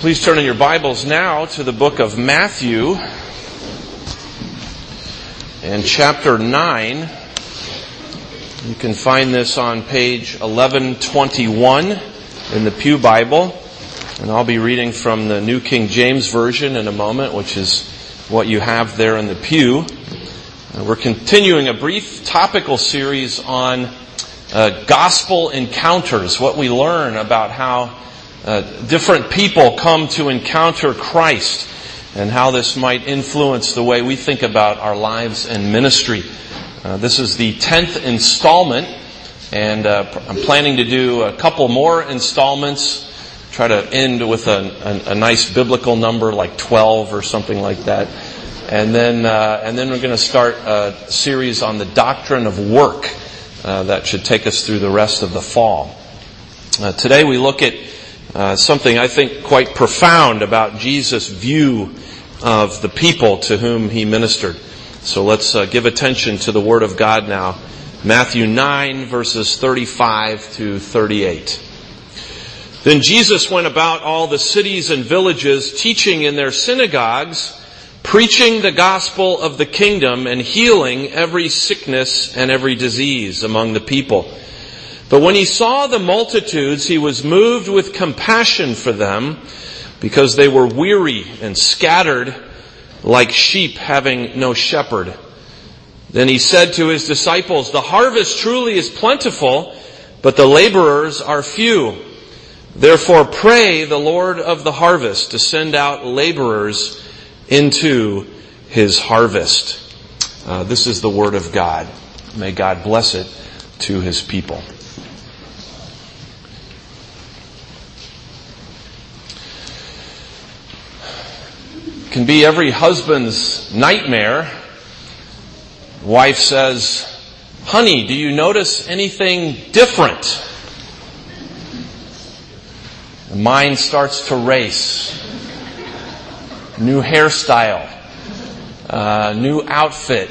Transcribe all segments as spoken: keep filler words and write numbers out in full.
Please turn in your Bibles now to the book of Matthew and chapter nine. You can find this on page eleven twenty-one in the Pew Bible. And I'll be reading from the New King James Version in a moment, which is what you have there in the pew. Uh, we're continuing a brief topical series on uh, gospel encounters, what we learn about how Uh, different people come to encounter Christ and how this might influence the way we think about our lives and ministry. Uh, this is the tenth installment, and uh, I'm planning to do a couple more installments, try to end with a, a, a nice biblical number like twelve or something like that. And then, uh, and then we're going to start a series on the doctrine of work uh, that should take us through the rest of the fall. Uh, today we look at Uh, something I think quite profound about Jesus' view of the people to whom he ministered. So let's uh, give attention to the Word of God now. Matthew nine, verses thirty-five to thirty-eight. Then Jesus went about all the cities and villages, teaching in their synagogues, preaching the gospel of the kingdom, and healing every sickness and every disease among the people. But when he saw the multitudes, he was moved with compassion for them, because they were weary and scattered like sheep having no shepherd. Then he said to his disciples, "The harvest truly is plentiful, but the laborers are few. Therefore pray the Lord of the harvest to send out laborers into his harvest." Uh, this is the word of God. May God bless it to his people. Can be every husband's nightmare. Wife says, "Honey, do you notice anything different?" The mind starts to race. New hairstyle, uh, new outfit,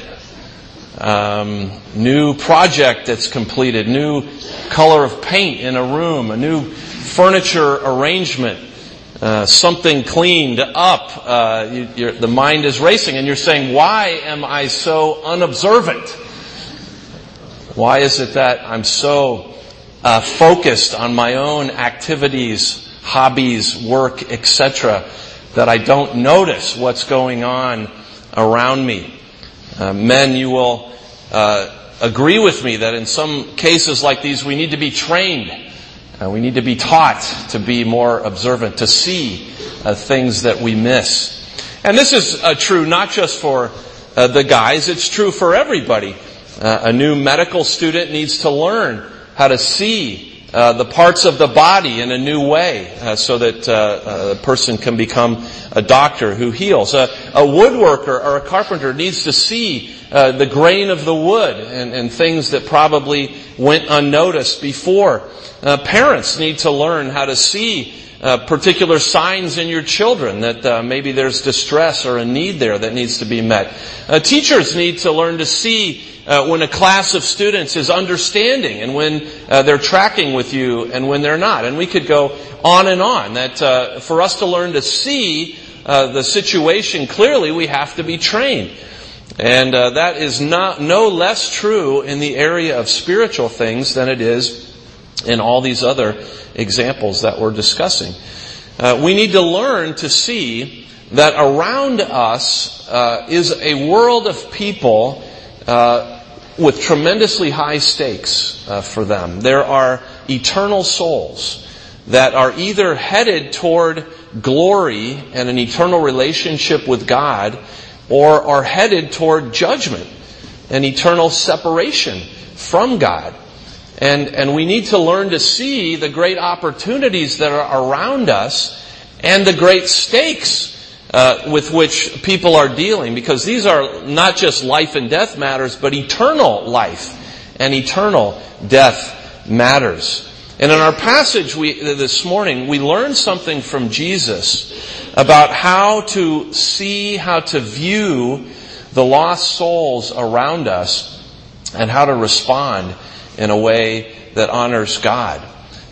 um, new project that's completed, new color of paint in a room, a new furniture arrangement. Uh, something cleaned up, uh, you, you're, the mind is racing, and you're saying, "Why am I so unobservant? Why is it that I'm so uh, focused on my own activities, hobbies, work, et cetera, that I don't notice what's going on around me?" Uh, men, you will uh, agree with me that in some cases like these, we need to be trained. Uh, we need to be taught to be more observant, to see uh, things that we miss. And this is uh, true not just for uh, the guys, it's true for everybody. Uh, a new medical student needs to learn how to see uh, the parts of the body in a new way uh, so that uh, a person can become a doctor who heals. Uh, a woodworker or a carpenter needs to see uh, the grain of the wood and, and things that probably went unnoticed before. Uh, parents need to learn how to see uh, particular signs in your children, that uh, maybe there's distress or a need there that needs to be met. Uh, teachers need to learn to see uh, when a class of students is understanding and when uh, they're tracking with you and when they're not. And we could go on and on. That uh, for us to learn to see uh, the situation clearly, we have to be trained. And uh, that is not no less true in the area of spiritual things than it is in all these other examples that we're discussing. Uh, we need to learn to see that around us uh, is a world of people uh, with tremendously high stakes uh, for them. There are eternal souls that are either headed toward glory and an eternal relationship with God, or are headed toward judgment and eternal separation from God. And, and we need to learn to see the great opportunities that are around us and the great stakes uh, with which people are dealing, because these are not just life and death matters, but eternal life and eternal death matters. And in our passage we, this morning, we learn something from Jesus about how to see, how to view the lost souls around us and how to respond in a way that honors God.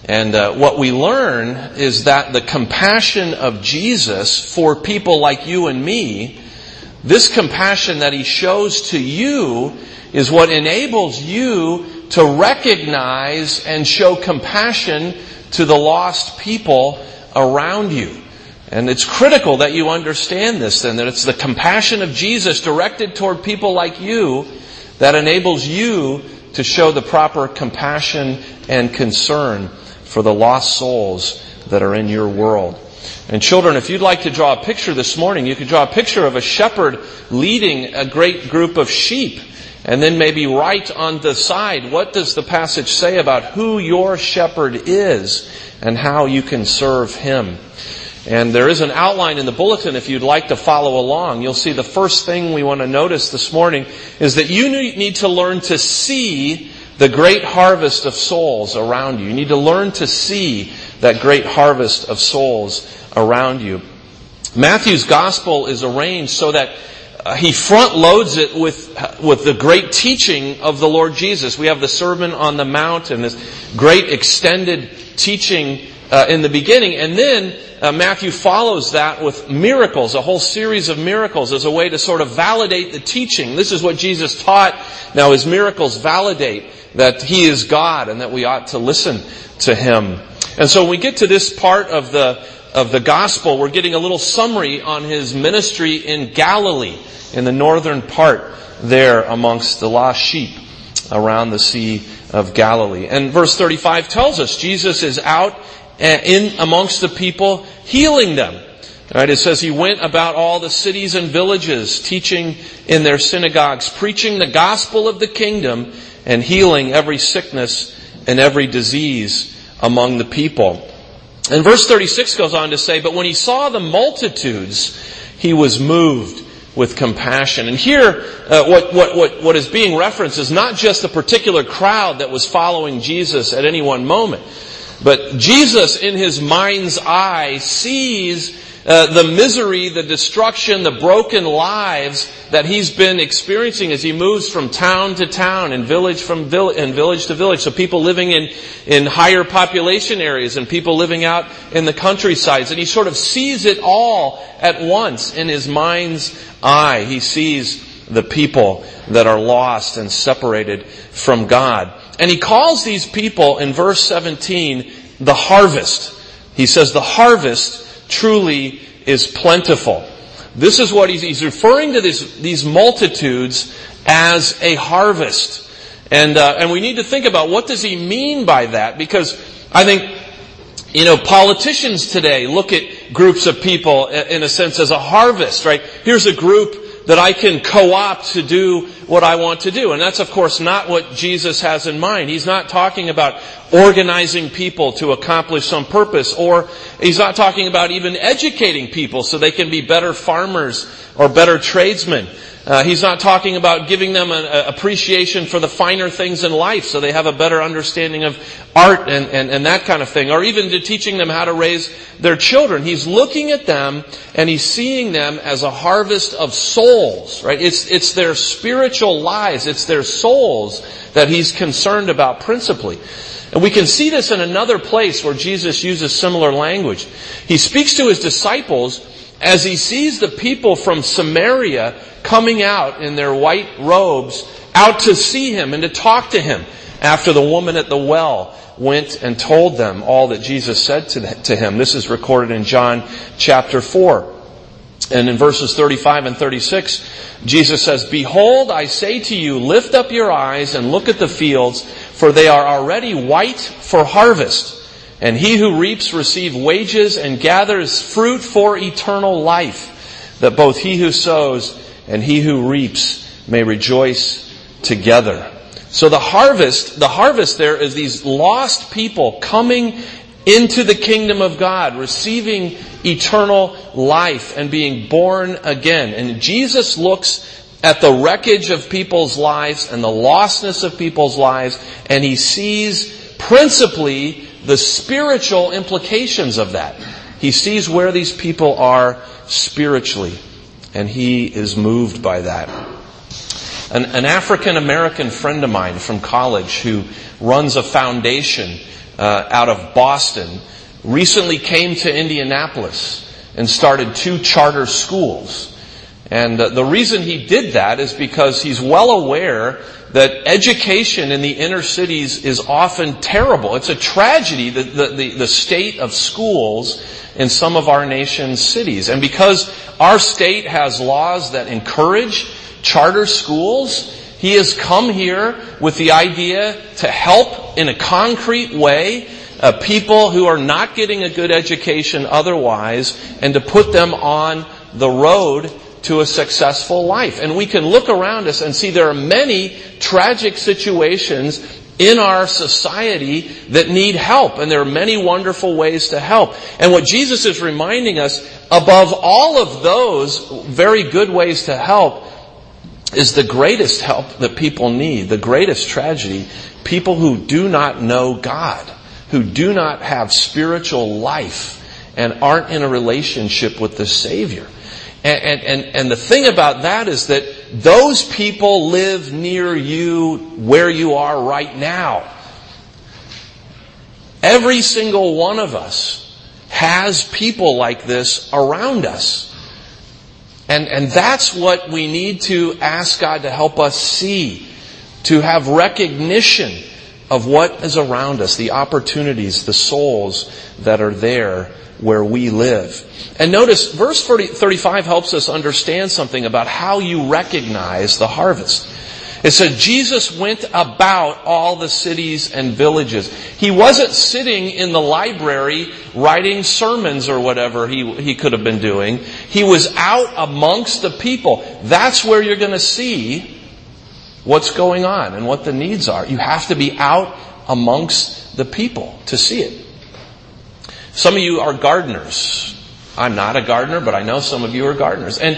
And uh, what we learn is that the compassion of Jesus for people like you and me, this compassion that He shows to you is what enables you to recognize and show compassion to the lost people around you. And it's critical that you understand this then, that it's the compassion of Jesus directed toward people like you that enables you to show the proper compassion and concern for the lost souls that are in your world. And children, if you'd like to draw a picture this morning, you could draw a picture of a shepherd leading a great group of sheep. And then maybe write on the side, what does the passage say about who your shepherd is and how you can serve him? And there is an outline in the bulletin if you'd like to follow along. You'll see the first thing we want to notice this morning is that you need to learn to see the great harvest of souls around you. You need to learn to see that great harvest of souls around you. Matthew's gospel is arranged so that uh, he front loads it with with the great teaching of the Lord Jesus. We have the Sermon on the Mount and this great extended teaching uh, in the beginning, and then Uh, Matthew follows that with miracles, a whole series of miracles as a way to sort of validate the teaching. This is what Jesus taught. Now His miracles validate that He is God and that we ought to listen to Him. And so when we get to this part of the of the gospel, we're getting a little summary on His ministry in Galilee, in the northern part there amongst the lost sheep around the Sea of Galilee. And verse thirty-five tells us Jesus is out in amongst the people, healing them. Right? It says He went about all the cities and villages, teaching in their synagogues, preaching the gospel of the kingdom, and healing every sickness and every disease among the people. And verse thirty-six goes on to say, but when He saw the multitudes, He was moved with compassion. And here, uh, what, what, what, what is being referenced is not just a particular crowd that was following Jesus at any one moment. But Jesus, in His mind's eye, sees uh, the misery, the destruction, the broken lives that He's been experiencing as He moves from town to town and village from vill- and village to village. So people living in, in higher population areas and people living out in the countrysides. And He sort of sees it all at once in His mind's eye. He sees the people that are lost and separated from God. And He calls these people in verse seventeen the harvest. He says the harvest truly is plentiful. This is what he's, he's referring to this, these multitudes as a harvest. And uh, and we need to think about what does He mean by that? Because I think, you know, politicians today look at groups of people in a sense as a harvest, right? Here's a group that I can co-opt to do what I want to do. And that's, of course, not what Jesus has in mind. He's not talking about organizing people to accomplish some purpose, or He's not talking about even educating people so they can be better farmers or better tradesmen. Uh, he's not talking about giving them an appreciation for the finer things in life so they have a better understanding of art and, and, and that kind of thing, or even to teaching them how to raise their children. He's looking at them and He's seeing them as a harvest of souls, right? It's, it's their spiritual lives, it's their souls that He's concerned about principally. And we can see this in another place where Jesus uses similar language. He speaks to His disciples as He sees the people from Samaria coming out in their white robes out to see Him and to talk to Him after the woman at the well went and told them all that Jesus said to, to him. This is recorded in John chapter four. And in verses thirty-five and thirty-six, Jesus says, behold, I say to you, lift up your eyes and look at the fields, for they are already white for harvest. And he who reaps receives wages and gathers fruit for eternal life, that both he who sows and he who reaps may rejoice together. So the harvest, the harvest there is these lost people coming into the kingdom of God, receiving eternal life and being born again. And Jesus looks at the wreckage of people's lives and the lostness of people's lives, and He sees principally the spiritual implications of that. He sees where these people are spiritually, and He is moved by that. An, an African-American friend of mine from college who runs a foundation uh, out of Boston, recently came to Indianapolis and started two charter schools. And uh, the reason he did that is because he's well aware that education in the inner cities is often terrible. It's a tragedy, the, the, the, the state of schools in some of our nation's cities. And because our state has laws that encourage charter schools, he has come here with the idea to help in a concrete way uh, people who are not getting a good education otherwise, and to put them on the road to a successful life. And we can look around us and see there are many tragic situations in our society that need help. And there are many wonderful ways to help. And what Jesus is reminding us, above all of those very good ways to help, is the greatest help that people need, the greatest tragedy, people who do not know God, who do not have spiritual life and aren't in a relationship with the Savior. And, and, and the thing about that is that those people live near you where you are right now. Every single one of us has people like this around us. And, and that's what we need to ask God to help us see, to have recognition of what is around us, the opportunities, the souls that are there where we live. And notice, verse thirty-five helps us understand something about how you recognize the harvest. It said, Jesus went about all the cities and villages. He wasn't sitting in the library writing sermons or whatever he, he could have been doing. He was out amongst the people. That's where you're going to see what's going on and what the needs are. You have to be out amongst the people to see it. Some of you are gardeners. I'm not a gardener, but I know some of you are gardeners. And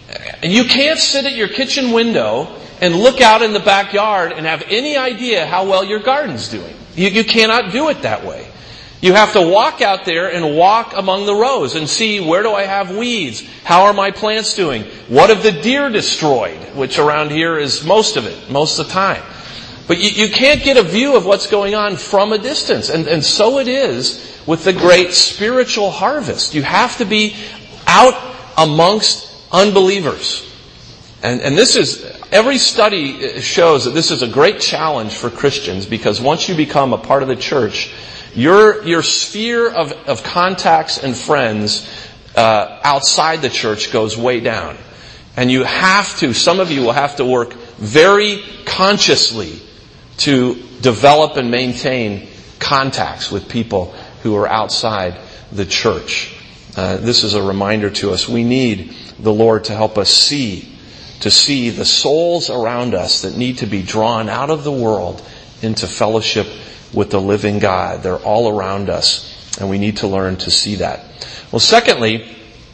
you can't sit at your kitchen window and look out in the backyard and have any idea how well your garden's doing. You, you cannot do it that way. You have to walk out there and walk among the rows and see, where do I have weeds? How are my plants doing? What have the deer destroyed? Which around here is most of it, most of the time. But you, you can't get a view of what's going on from a distance. And, and so it is with the great spiritual harvest. You have to be out amongst unbelievers. And, and this is, every study shows that this is a great challenge for Christians, because once you become a part of the church, your, your sphere of, of contacts and friends uh, outside the church goes way down. And you have to, some of you will have to work very consciously to develop and maintain contacts with people who are outside the church. Uh, this is a reminder to us. We need the Lord to help us see, to see the souls around us that need to be drawn out of the world into fellowship with the living God. They're all around us, and we need to learn to see that. Well, secondly,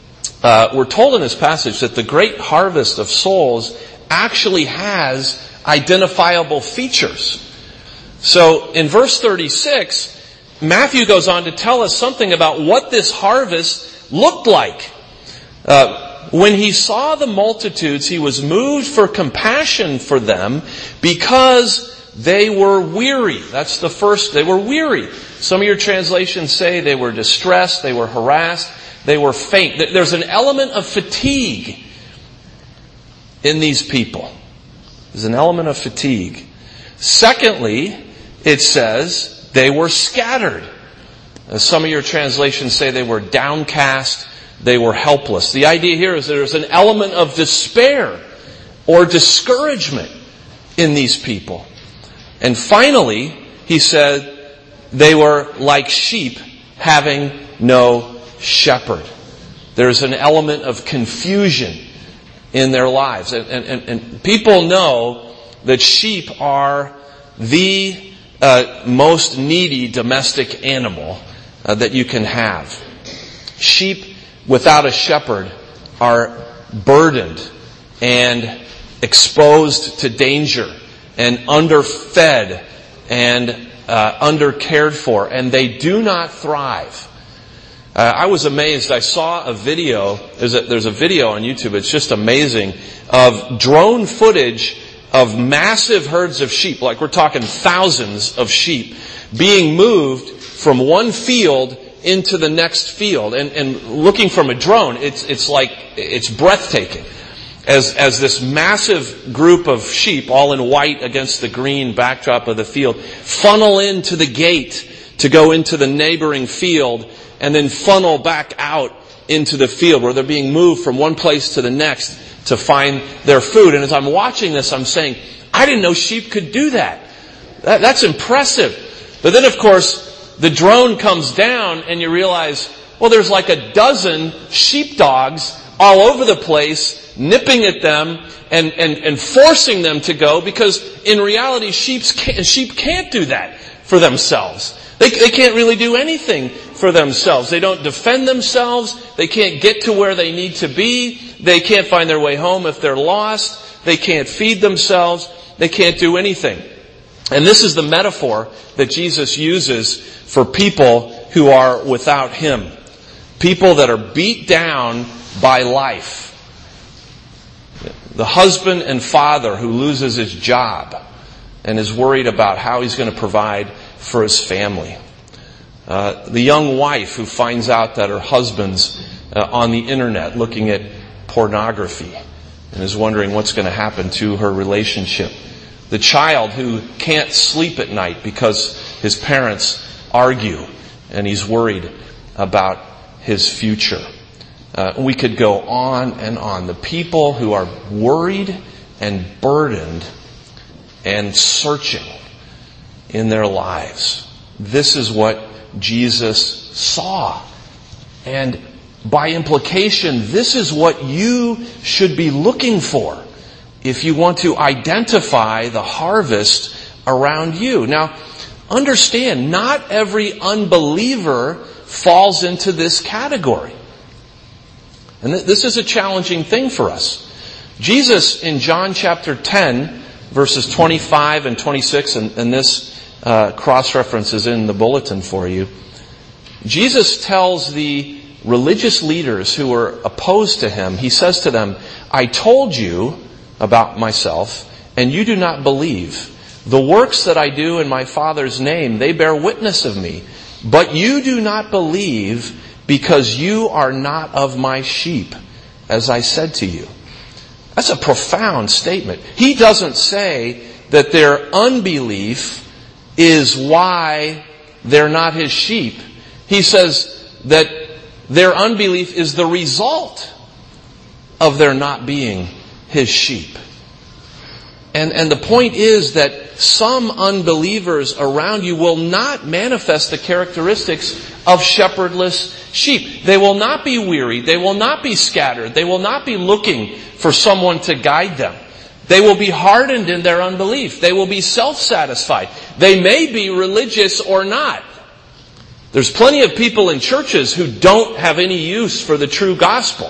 uh, we're told in this passage that the great harvest of souls actually has identifiable features. So in verse thirty-six, Matthew goes on to tell us something about what this harvest looked like. Uh, when he saw the multitudes, he was moved for compassion for them because they were weary. That's the first, they were weary. Some of your translations say they were distressed, they were harassed, they were faint. There's an element of fatigue in these people. There's an element of fatigue. Secondly, it says they were scattered. Some of your translations say they were downcast, they were helpless. The idea here is there's an element of despair or discouragement in these people. And finally, he said they were like sheep having no shepherd. There's an element of confusion in their lives. And, and, and people know that sheep are the uh, most needy domestic animal uh, that you can have. Sheep without a shepherd are burdened and exposed to danger and underfed and uh, undercared for, and they do not thrive. Uh, I was amazed. I saw a video. There's a, there's a video on YouTube. It's just amazing, of drone footage of massive herds of sheep, like we're talking thousands of sheep, being moved from one field into the next field. And, and looking from a drone, it's, it's like, it's breathtaking. As, as this massive group of sheep, all in white against the green backdrop of the field, funnel into the gate to go into the neighboring field, and then funnel back out into the field where they're being moved from one place to the next to find their food. And as I'm watching this, I'm saying, I didn't know sheep could do that. that that's impressive. But then, of course, the drone comes down and you realize, well, there's like a dozen sheepdogs all over the place, nipping at them and, and, and forcing them to go, because in reality, sheep's can't, sheep can't do that for themselves. They, they can't really do anything for themselves. They don't defend themselves. They can't get to where they need to be. They can't find their way home if they're lost. They can't feed themselves. They can't do anything. And this is the metaphor that Jesus uses for people who are without Him. People that are beat down by life. The husband and father who loses his job and is worried about how he's going to provide for his family. Uh, the young wife who finds out that her husband's uh, on the internet looking at pornography and is wondering what's going to happen to her relationship. The child who can't sleep at night because his parents argue and he's worried about his future. Uh, we could go on and on. The people who are worried and burdened and searching in their lives. This is what Jesus saw. And by implication, this is what you should be looking for if you want to identify the harvest around you. Now, understand, not every unbeliever falls into this category. And this is a challenging thing for us. Jesus in John chapter ten, verses twenty-five and twenty-six, and, and this uh, cross-reference is in the bulletin for you. Jesus tells the religious leaders who were opposed to Him, He says to them, I told you about myself, and you do not believe. The works that I do in my Father's name, they bear witness of me. But you do not believe because you are not of my sheep, as I said to you. That's a profound statement. He doesn't say that their unbelief is why they're not His sheep. He says that their unbelief is the result of their not being His sheep. And, and the point is that some unbelievers around you will not manifest the characteristics of shepherdless sheep. They will not be weary. They will not be scattered. They will not be looking for someone to guide them. They will be hardened in their unbelief. They will be self-satisfied. They may be religious or not. There's plenty of people in churches who don't have any use for the true gospel.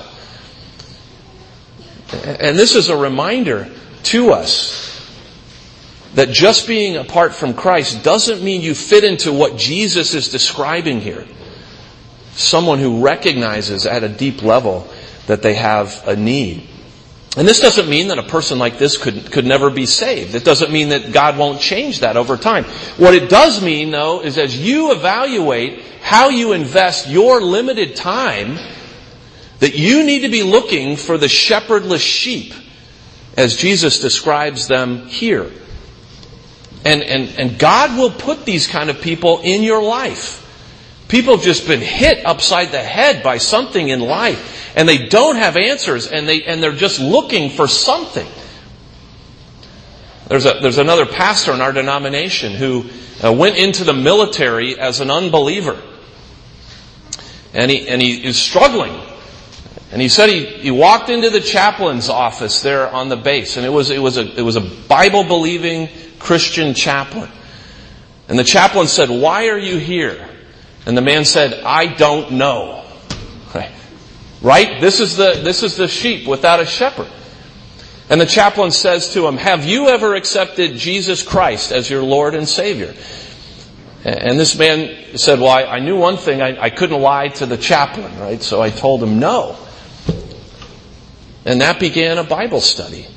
And this is a reminder to us that just being apart from Christ doesn't mean you fit into what Jesus is describing here. Someone who recognizes at a deep level that they have a need. And this doesn't mean that a person like this could, could never be saved. It doesn't mean that God won't change that over time. What it does mean, though, is as you evaluate how you invest your limited time, that you need to be looking for the shepherdless sheep, as Jesus describes them here. And, and, and God will put these kind of people in your life. People have just been hit upside the head by something in life, and they don't have answers, and they and they're just looking for something. There's a there's another pastor in our denomination who uh, went into the military as an unbeliever, and he and he is struggling. And he said he, he walked into the chaplain's office there on the base, and it was it was a it was a Bible believing Christian chaplain. And the chaplain said, "Why are you here?" And the man said, "I don't know." Right? This is the this is the sheep without a shepherd. And the chaplain says to him, "Have you ever accepted Jesus Christ as your Lord and Savior?" And this man said, "Well, I, I knew one thing. I, I couldn't lie to the chaplain, right? So I told him no." And that began a Bible study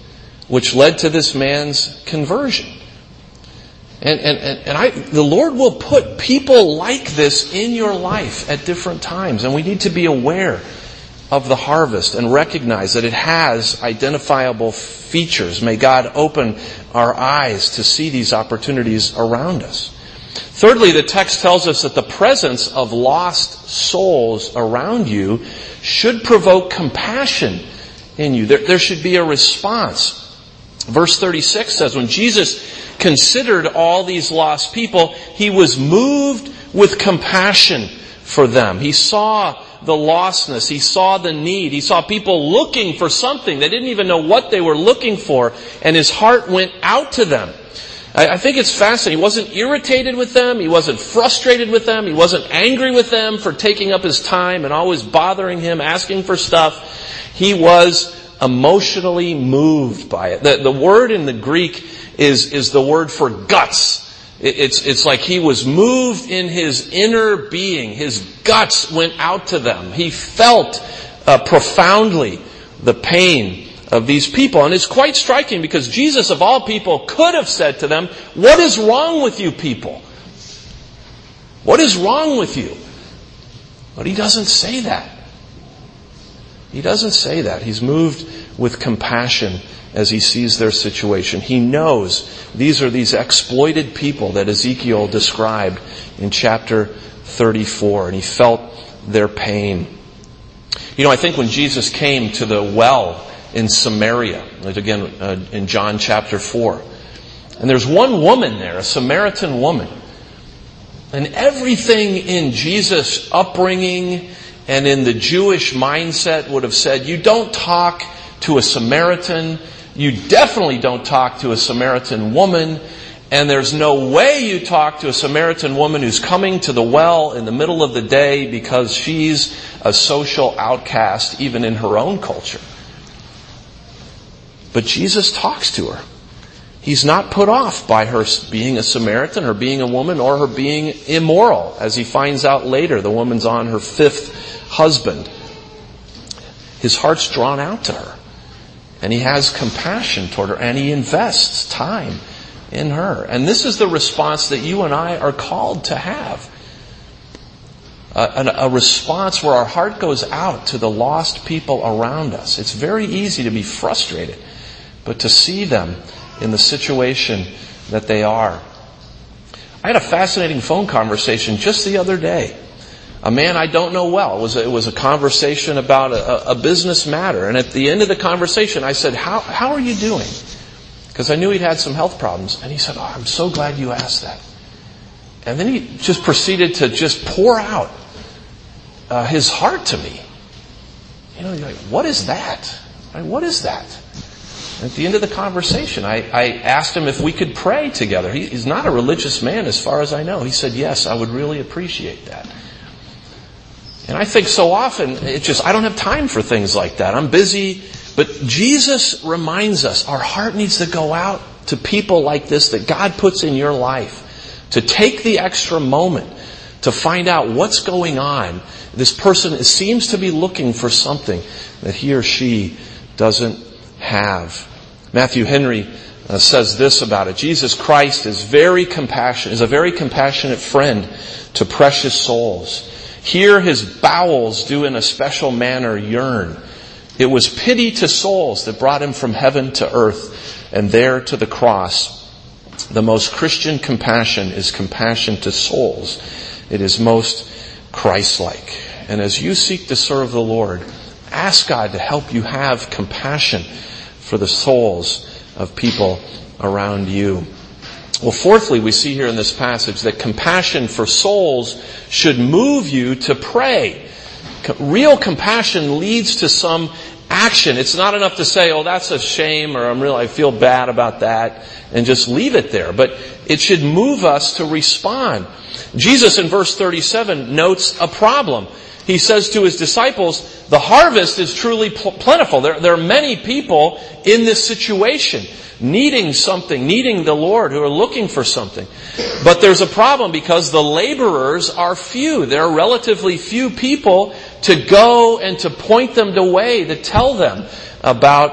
which led to this man's conversion. And, and, and I, the Lord will put people like this in your life at different times. And we need to be aware of the harvest and recognize that it has identifiable features. May God open our eyes to see these opportunities around us. Thirdly, the text tells us that the presence of lost souls around you should provoke compassion in you. There, there should be a response. Verse thirty-six says, when Jesus considered all these lost people, he was moved with compassion for them. He saw the lostness. He saw the need. He saw people looking for something. They didn't even know what they were looking for, and his heart went out to them. I, I think it's fascinating. He wasn't irritated with them. He wasn't frustrated with them. He wasn't angry with them for taking up his time and always bothering him, asking for stuff. He was emotionally moved by it. The, the word in the Greek is, is the word for guts. It, it's, it's like he was moved in his inner being. His guts went out to them. He felt uh, profoundly the pain of these people. And it's quite striking because Jesus, of all people, could have said to them, "What is wrong with you people? What is wrong with you?" But he doesn't say that. He doesn't say that. He's moved with compassion as he sees their situation. He knows these are these exploited people that Ezekiel described in chapter thirty-four, and he felt their pain. You know, I think when Jesus came to the well in Samaria, again uh, in John chapter four, and there's one woman there, a Samaritan woman, and everything in Jesus' upbringing and in the Jewish mindset would have said, you don't talk to a Samaritan, you definitely don't talk to a Samaritan woman, and there's no way you talk to a Samaritan woman who's coming to the well in the middle of the day because she's a social outcast even in her own culture. But Jesus talks to her. He's not put off by her being a Samaritan, her being a woman, or her being immoral. As he finds out later, the woman's on her fifth husband. His heart's drawn out to her. And he has compassion toward her. And he invests time in her. And this is the response that you and I are called to have. A, a response where our heart goes out to the lost people around us. It's very easy to be frustrated, but to see them in the situation that they are. I had a fascinating phone conversation just the other day. A man I don't know well. It was a, it was a conversation about a, a business matter. And at the end of the conversation, I said, how, how are you doing? Because I knew he'd had some health problems. And he said, oh, I'm so glad you asked that. And then he just proceeded to just pour out uh, his heart to me. You know, you're like, what is that? I mean, what is that? At the end of the conversation, I, I asked him if we could pray together. He, he's not a religious man as far as I know. He said, yes, I would really appreciate that. And I think so often, it's just, I don't have time for things like that. I'm busy. But Jesus reminds us, our heart needs to go out to people like this that God puts in your life. To take the extra moment to find out what's going on. This person seems to be looking for something that he or she doesn't have. Matthew Henry uh, says this about it. Jesus Christ is very compassionate, is a very compassionate friend to precious souls. Here his bowels do in a special manner yearn. It was pity to souls that brought him from heaven to earth and there to the cross. The most Christian compassion is compassion to souls. It is most Christ-like. And as you seek to serve the Lord, ask God to help you have compassion for the souls of people around you. Well, fourthly, we see here in this passage that compassion for souls should move you to pray. Real compassion leads to some action. It's not enough to say, oh, that's a shame, or I'm really, I feel bad about that, and just leave it there. But it should move us to respond. Jesus in verse thirty-seven notes a problem. He says to his disciples, the harvest is truly plentiful. There, there are many people in this situation, needing something, needing the Lord, who are looking for something. But there's a problem because the laborers are few. There are relatively few people to go and to point them the way, to tell them about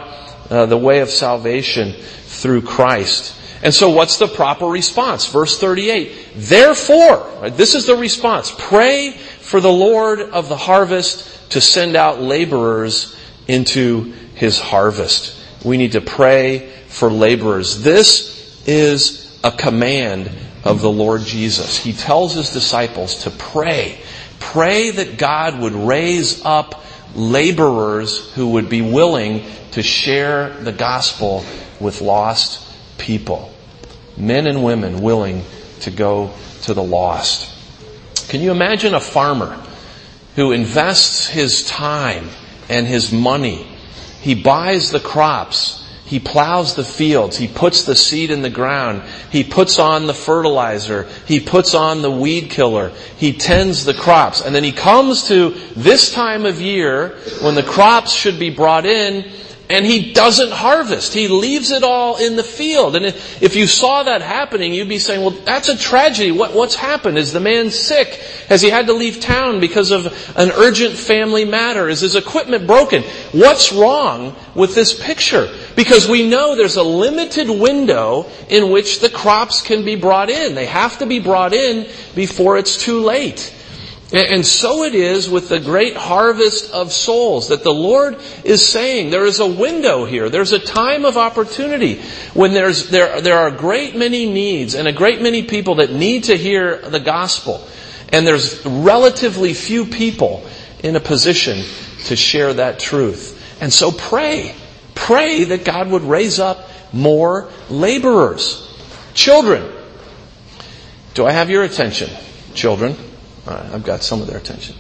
uh, the way of salvation through Christ. And so what's the proper response? Verse thirty-eight. Therefore, right, this is the response. Pray for the Lord of the harvest to send out laborers into His harvest. We need to pray for laborers. This is a command of the Lord Jesus. He tells His disciples to pray. Pray that God would raise up laborers who would be willing to share the gospel with lost people. Men and women willing to go to the lost. Can you imagine a farmer who invests his time and his money? He buys the crops. He plows the fields. He puts the seed in the ground. He puts on the fertilizer. He puts on the weed killer. He tends the crops. And then he comes to this time of year when the crops should be brought in, and he doesn't harvest. He leaves it all in the field. And if you saw that happening, you'd be saying, well, that's a tragedy. What, what's happened? Is the man sick? Has he had to leave town because of an urgent family matter? Is his equipment broken? What's wrong with this picture? Because we know there's a limited window in which the crops can be brought in. They have to be brought in before it's too late. And so it is with the great harvest of souls, that the Lord is saying there is a window here. There's a time of opportunity when there's there there are a great many needs and a great many people that need to hear the gospel. And there's relatively few people in a position to share that truth. And so pray. Pray that God would raise up more laborers. Children. Do I have your attention? Children. All right, I've got some of their attention.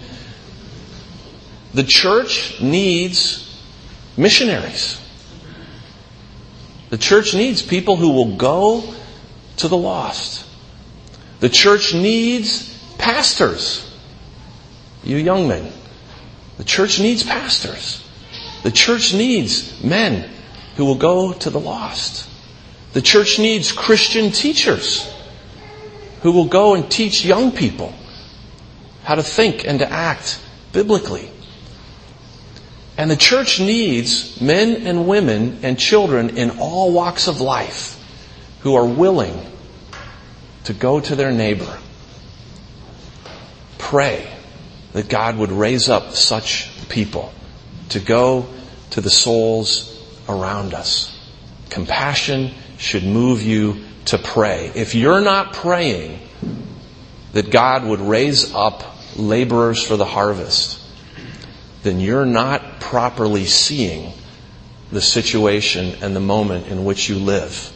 The church needs missionaries. The church needs people who will go to the lost. The church needs pastors. You young men. The church needs pastors. The church needs men who will go to the lost. The church needs Christian teachers who will go and teach young people how to think and to act biblically. And the church needs men and women and children in all walks of life who are willing to go to their neighbor. Pray that God would raise up such people to go to the souls around us. Compassion should move you to pray. If you're not praying that God would raise up laborers for the harvest, then you're not properly seeing the situation and the moment in which you live.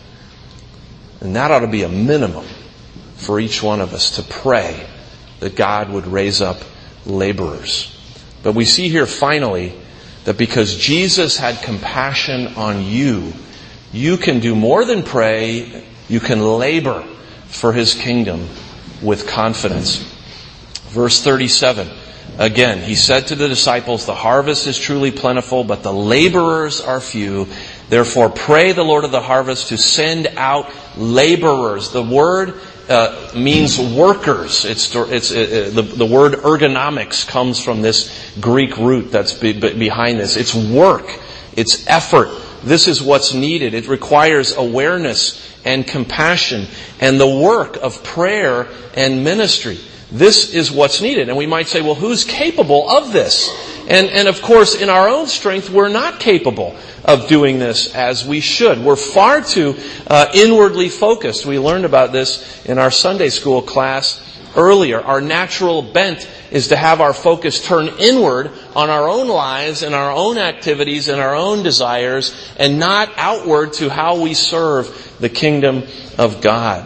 And that ought to be a minimum for each one of us, to pray that God would raise up laborers. But we see here finally that because Jesus had compassion on you, you can do more than pray. You can labor for His kingdom with confidence. Verse thirty-seven. Again, He said to the disciples, the harvest is truly plentiful, but the laborers are few. Therefore, pray the Lord of the harvest to send out laborers. The word uh, means workers. It's, it's uh, the, the word ergonomics comes from this Greek root that's be, be behind this. It's work. It's effort. This is what's needed. It requires awareness and compassion and the work of prayer and ministry. This is what's needed. And we might say, well, who's capable of this? And, and of course, in our own strength, we're not capable of doing this as we should. We're far too uh, inwardly focused. We learned about this in our Sunday school class earlier. Our natural bent is to have our focus turn inward on our own lives and our own activities and our own desires, and not outward to how we serve the kingdom of God.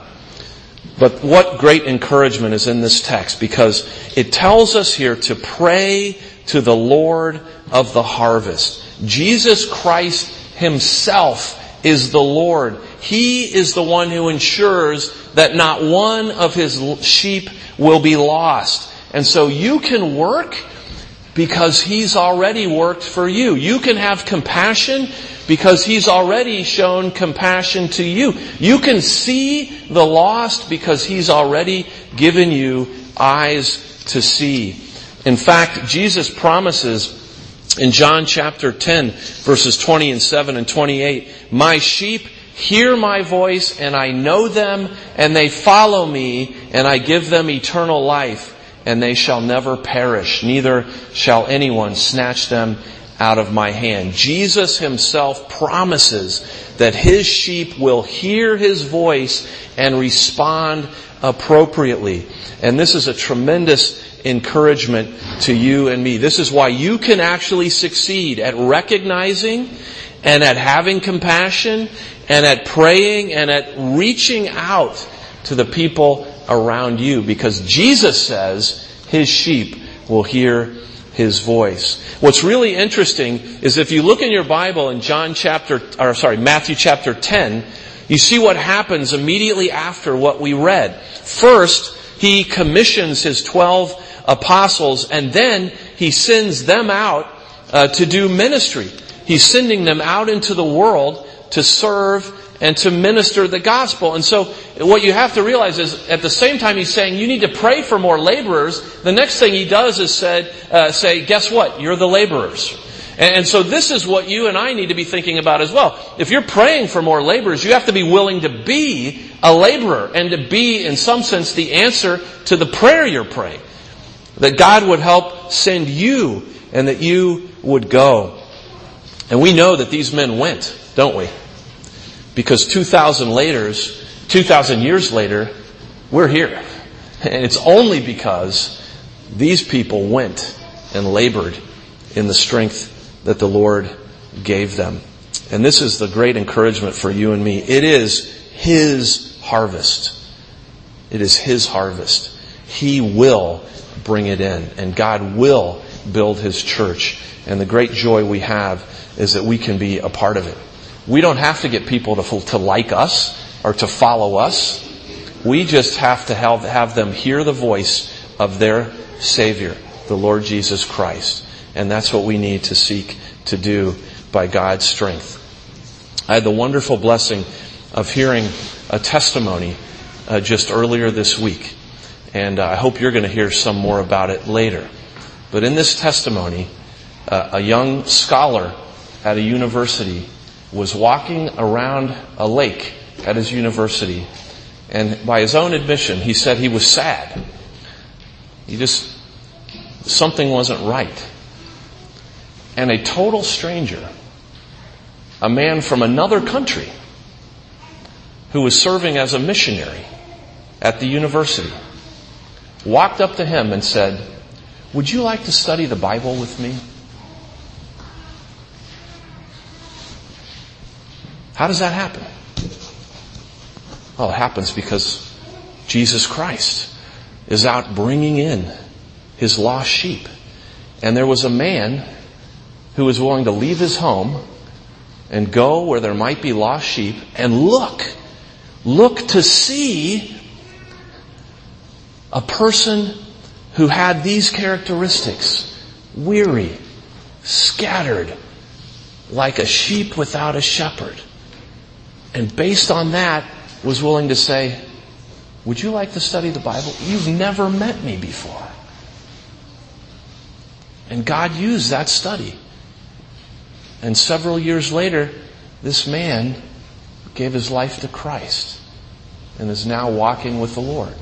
But what great encouragement is in this text, because it tells us here to pray to the Lord of the harvest. Jesus Christ Himself is the Lord. He is the one who ensures that not one of His sheep will be lost. And so you can work because He's already worked for you. You can have compassion because He's already shown compassion to you. You can see the lost because He's already given you eyes to see. In fact, Jesus promises In John chapter ten, verses twenty and seven and twenty-eight, my sheep hear my voice, and I know them, and they follow me, and I give them eternal life, and they shall never perish, neither shall anyone snatch them out of my hand. Jesus himself promises that his sheep will hear his voice and respond appropriately. And this is a tremendous encouragement to you and me. This is why you can actually succeed at recognizing and at having compassion and at praying and at reaching out to the people around you, because Jesus says his sheep will hear his voice. What's really interesting is if you look in your Bible in John chapter, or sorry, Matthew chapter ten, you see what happens immediately after what we read. First, he commissions his twelve apostles, and then he sends them out uh, to do ministry. He's sending them out into the world to serve and to minister the gospel. And so what you have to realize is at the same time he's saying you need to pray for more laborers, the next thing he does is said, uh, say, guess what? You're the laborers. And so this is what you and I need to be thinking about as well. If you're praying for more laborers, you have to be willing to be a laborer and to be, in some sense, the answer to the prayer you're praying. That God would help send you and that you would go. And we know that these men went, don't we? Because two thousand later, two thousand years later, we're here. And it's only because these people went and labored in the strength that the Lord gave them. And this is the great encouragement for you and me. It is his harvest. It is his harvest. He will bring it in, and God will build his church. And the great joy we have is that we can be a part of it. We don't have to get people to, to like us or to follow us. We just have to have, have them hear the voice of their Savior, the Lord Jesus Christ. And that's what we need to seek to do by God's strength. I had the wonderful blessing of hearing a testimony uh, just earlier this week. And uh, I hope you're going to hear some more about it later. But in this testimony, uh, a young scholar at a university was walking around a lake at his university. And by his own admission, he said he was sad. He just, something wasn't right. And a total stranger, a man from another country who was serving as a missionary at the university, walked up to him and said, "Would you like to study the Bible with me?" How does that happen? Well, it happens because Jesus Christ is out bringing in his lost sheep. And there was a man who was willing to leave his home and go where there might be lost sheep and look, look to see a person who had these characteristics: weary, scattered, like a sheep without a shepherd. And based on that, was willing to say, "Would you like to study the Bible? You've never met me before." And God used that study. And several years later, this man gave his life to Christ and is now walking with the Lord.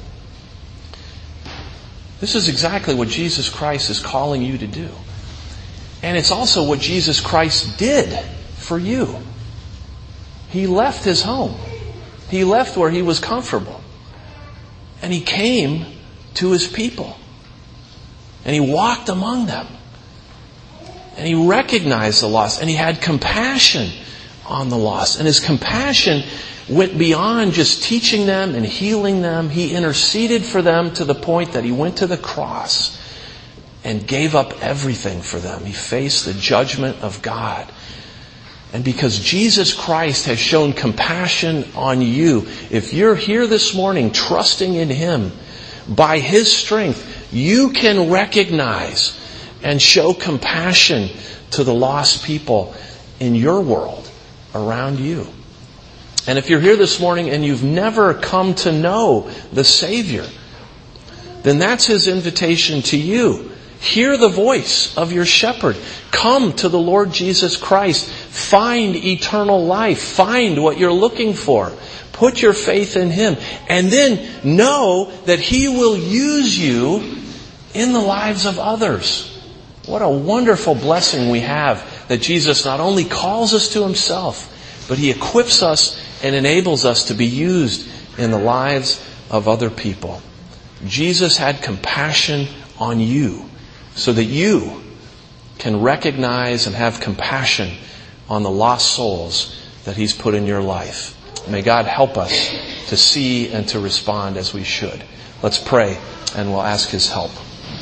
This is exactly what Jesus Christ is calling you to do. And it's also what Jesus Christ did for you. He left his home. He left where he was comfortable. And he came to his people. And he walked among them. And he recognized the lost. And he had compassion on the lost. And his compassion went beyond just teaching them and healing them. He interceded for them to the point that he went to the cross and gave up everything for them. He faced the judgment of God. And because Jesus Christ has shown compassion on you, if you're here this morning trusting in him, by his strength, you can recognize and show compassion to the lost people in your world around you. And if you're here this morning and you've never come to know the Savior, then that's his invitation to you. Hear the voice of your shepherd. Come to the Lord Jesus Christ. Find eternal life. Find what you're looking for. Put your faith in Him. And then know that He will use you in the lives of others. What a wonderful blessing we have that Jesus not only calls us to Himself, but He equips us and enables us to be used in the lives of other people. Jesus had compassion on you so that you can recognize and have compassion on the lost souls that He's put in your life. May God help us to see and to respond as we should. Let's pray and we'll ask His help.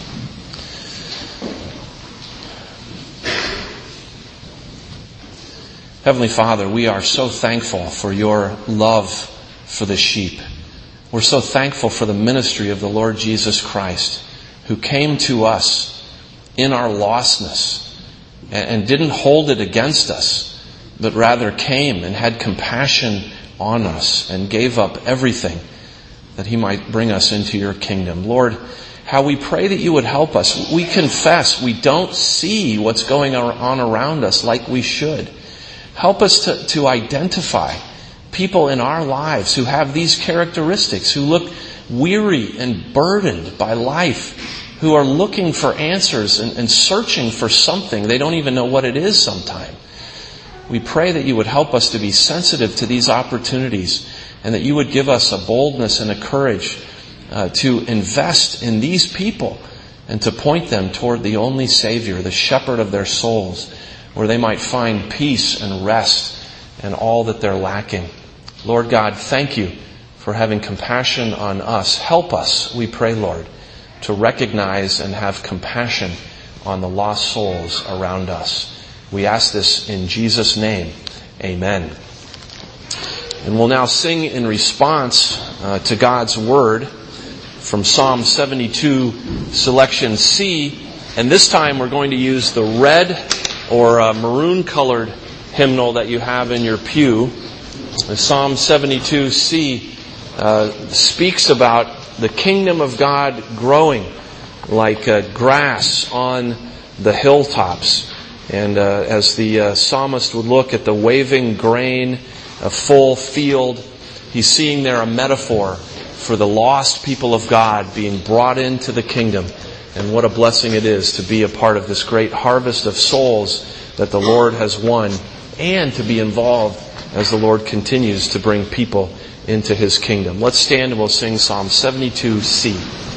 Heavenly Father, we are so thankful for your love for the sheep. We're so thankful for the ministry of the Lord Jesus Christ, who came to us in our lostness and didn't hold it against us, but rather came and had compassion on us and gave up everything that He might bring us into your kingdom. Lord, how we pray that you would help us. We confess we don't see what's going on around us like we should. Help us to, to identify people in our lives who have these characteristics, who look weary and burdened by life, who are looking for answers and, and searching for something. They don't even know what it is sometimes. We pray that you would help us to be sensitive to these opportunities and that you would give us a boldness and a courage uh, to invest in these people and to point them toward the only Savior, the shepherd of their souls, where they might find peace and rest and all that they're lacking. Lord God, thank you for having compassion on us. Help us, we pray, Lord, to recognize and have compassion on the lost souls around us. We ask this in Jesus' name. Amen. And we'll now sing in response uh, to God's Word from Psalm seventy-two, selection C. And this time we're going to use the red or uh, maroon-colored hymnal that you have in your pew. The Psalm seventy-two C uh, speaks about the kingdom of God growing like uh, grass on the hilltops. And uh, as the uh, psalmist would look at the waving grain, a full field, he's seeing there a metaphor for the lost people of God being brought into the kingdom. And what a blessing it is to be a part of this great harvest of souls that the Lord has won, and to be involved as the Lord continues to bring people into His kingdom. Let's stand and we'll sing Psalm seventy-two C.